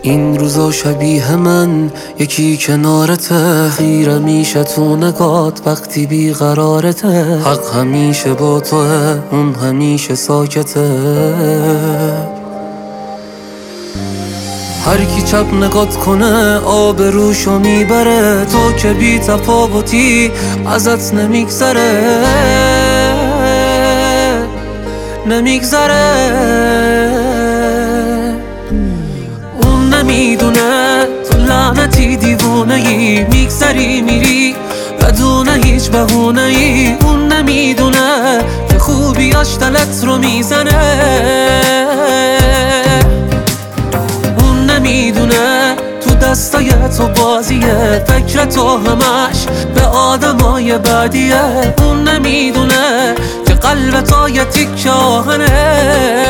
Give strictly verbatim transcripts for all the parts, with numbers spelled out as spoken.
این روزا شبیه من یکی کنارته، خیره میشه تو نگات وقتی بیقرارته. حق همیشه با توه، اون همیشه ساکته. هر کی چپ نگات کنه آبروشو میبره، تو که بی تفاوتی ازت نمیگذره نمیگذره. اون نمیدونه تو لعنتی دیوونه ای، میگذری میری بدون هیچ بهونه ای. اون نمیدونه که خوبیاش دلت رو میزنه. اون نمیدونه تو دستای تو بازیه، فکر تو همش به آدمای بعدیه. اون نمیدونه که قلب تو یه تیکه آهنه.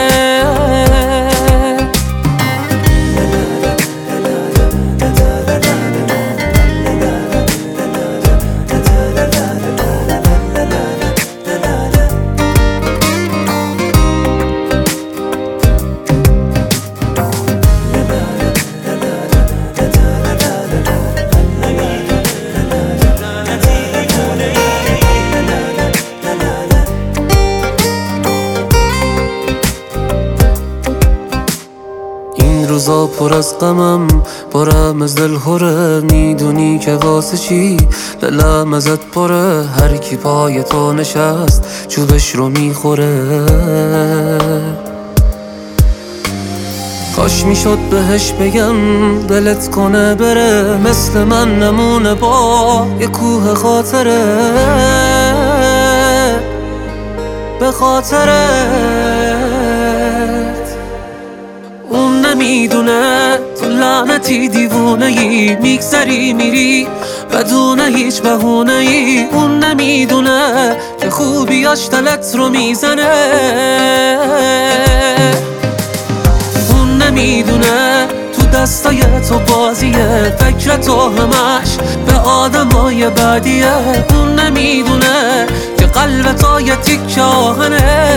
روزا پر از غمم پرم از دل خوره، میدونی که واسه چی دلم ازت پره. هر کی پای تو نشست چوبش رو میخوره. کاش میشد بهش بگم دلت کنه بره، مثل من نمونه با یه کوه خاطره. به خاطرت اون نمیدونه تو لعنتی دیوونه ای، میگذری میری بدون هیچ بهونه ای. اون نمیدونه که خوبیاش دلت رو میزنه. اون نمیدونه تو دستای تو بازیه، فکر تو همش به آدمای بعدیه. اون نمیدونه که قلب تو یه تیکه آهنه.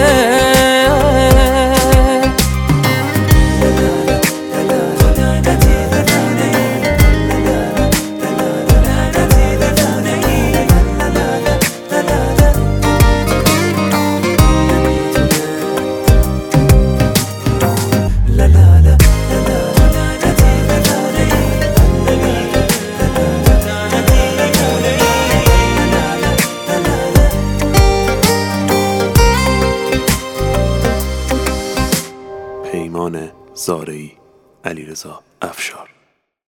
پیمان زارعی، علیرضا افشار.